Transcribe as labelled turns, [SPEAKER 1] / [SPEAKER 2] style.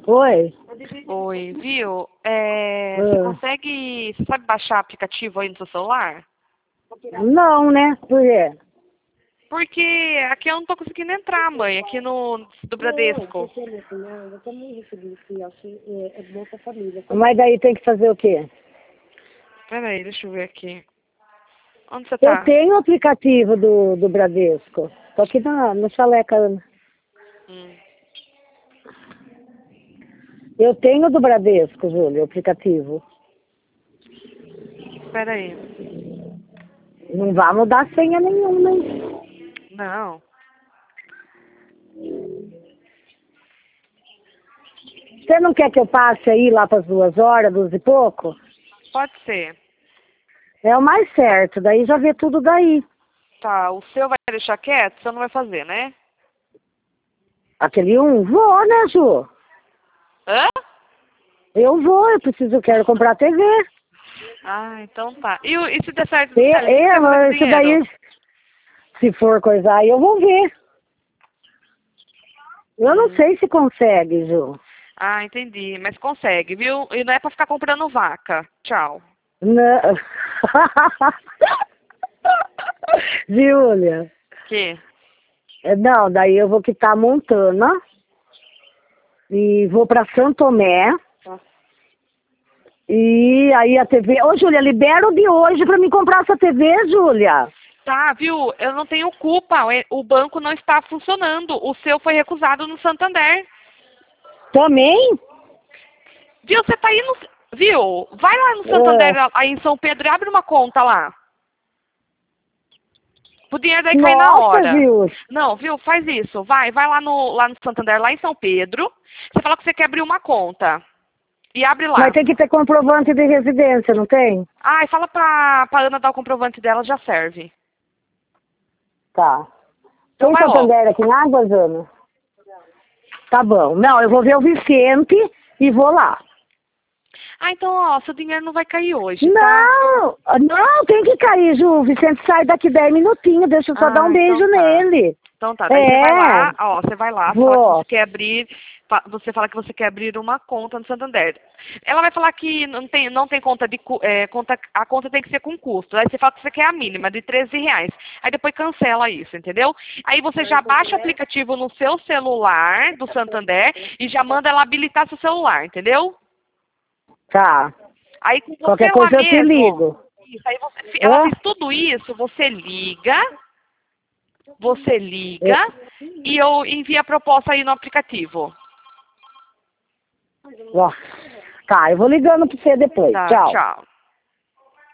[SPEAKER 1] Oi.
[SPEAKER 2] Oi, viu? Você consegue, você sabe baixar aplicativo aí no seu celular?
[SPEAKER 1] Não, né? Por quê?
[SPEAKER 2] Porque aqui eu não tô conseguindo entrar, mãe, aqui no do Bradesco.
[SPEAKER 1] Mas daí tem que fazer o quê?
[SPEAKER 2] Peraí, deixa eu ver aqui. Onde você
[SPEAKER 1] Eu
[SPEAKER 2] tá?
[SPEAKER 1] tenho o aplicativo do Bradesco. Tô aqui no Chaleca.
[SPEAKER 2] Hum.
[SPEAKER 1] Eu tenho do Bradesco, Júlio, o aplicativo.
[SPEAKER 2] Peraí.
[SPEAKER 1] Não vai mudar senha nenhuma, hein?
[SPEAKER 2] Não.
[SPEAKER 1] Você não quer que eu passe aí lá para as 2h, 2h e pouco?
[SPEAKER 2] Pode ser.
[SPEAKER 1] É o mais certo, daí já vê tudo daí.
[SPEAKER 2] Tá, o seu vai deixar quieto? Você não vai fazer, né?
[SPEAKER 1] Aquele vou, né, Ju?
[SPEAKER 2] Hã?
[SPEAKER 1] Eu quero comprar TV.
[SPEAKER 2] Ah, então tá. E se der certo no Telecom, o que você vai fazer com o
[SPEAKER 1] Isso
[SPEAKER 2] dinheiro?
[SPEAKER 1] daí, se for coisa aí, eu vou ver. Eu não sei se consegue, Ju.
[SPEAKER 2] Ah, entendi. Mas consegue, viu? E não é pra ficar comprando vaca. Tchau.
[SPEAKER 1] Não. Júlia,
[SPEAKER 2] Que?
[SPEAKER 1] não, daí eu vou quitar Montana e vou para Santo Tomé. E aí a TV... Ô, Júlia, libera o de hoje para me comprar essa TV, Júlia.
[SPEAKER 2] Tá, viu? Eu não tenho culpa. O banco não está funcionando. O seu foi recusado no Santander.
[SPEAKER 1] Também?
[SPEAKER 2] Viu? Você tá aí no... Viu? Vai lá no Santander, aí em São Pedro, e abre uma conta lá. O dinheiro daí cai na
[SPEAKER 1] Nossa,
[SPEAKER 2] hora.
[SPEAKER 1] viu?
[SPEAKER 2] Não, viu? Faz isso. Vai lá no Santander, lá em São Pedro. Você fala que você quer abrir uma conta. E abre lá.
[SPEAKER 1] Mas tem que ter comprovante de residência, não tem?
[SPEAKER 2] Ah, e fala pra Ana dar o comprovante dela, já serve.
[SPEAKER 1] Tá.
[SPEAKER 2] Então
[SPEAKER 1] Tem
[SPEAKER 2] vai logo.
[SPEAKER 1] Santander aqui em Águas, Ana? Tá bom. Não, eu vou ver o Vicente e vou lá.
[SPEAKER 2] Ah, então, ó, seu dinheiro não vai cair hoje, tá?
[SPEAKER 1] Não, não, tem que cair, Ju. O Vicente sai daqui 10 minutinhos, deixa eu só dar um beijo
[SPEAKER 2] Então tá.
[SPEAKER 1] nele.
[SPEAKER 2] Então tá, daí você vai lá, ó, você fala que
[SPEAKER 1] Vou.
[SPEAKER 2] você quer abrir, você fala que você quer abrir uma conta no Santander. Ela vai falar que não tem conta de, a conta tem que ser com custo. Aí você fala que você quer a mínima, de R$ 13. Aí depois cancela isso, entendeu? Aí você já baixa o aplicativo no seu celular do Santander e já manda ela habilitar seu celular, entendeu?
[SPEAKER 1] Tá.
[SPEAKER 2] Aí com você
[SPEAKER 1] Qualquer
[SPEAKER 2] lá
[SPEAKER 1] coisa eu te
[SPEAKER 2] mesmo,
[SPEAKER 1] ligo.
[SPEAKER 2] isso, aí ela fez tudo isso, você liga e eu envio a proposta aí no aplicativo.
[SPEAKER 1] Ó. Tá, eu vou ligando pra você depois.
[SPEAKER 2] Tá,
[SPEAKER 1] Tchau.
[SPEAKER 2] tchau.